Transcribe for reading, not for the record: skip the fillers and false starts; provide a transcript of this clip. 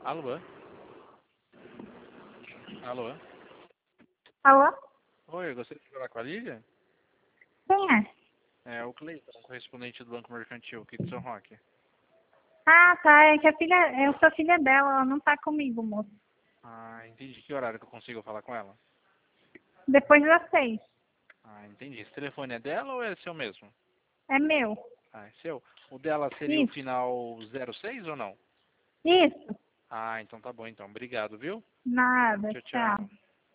Alô? Alô? Alô? Oi, eu gostaria de falar com a Lívia? Quem é? É o Cleiton, correspondente do Banco Mercantil aqui de São Roque. Ah, tá. É que eu sou filha dela, ela não tá comigo, moço. Ah, entendi. Que horário que eu consigo falar com ela? Depois das 6. Ah, entendi. Esse telefone é dela ou é seu mesmo? É meu. Ah, é seu? O dela seria o Isso. final 06 ou não? Isso. Ah, então tá bom então. Obrigado, viu? Nada. Tchau, Tchau. tchau.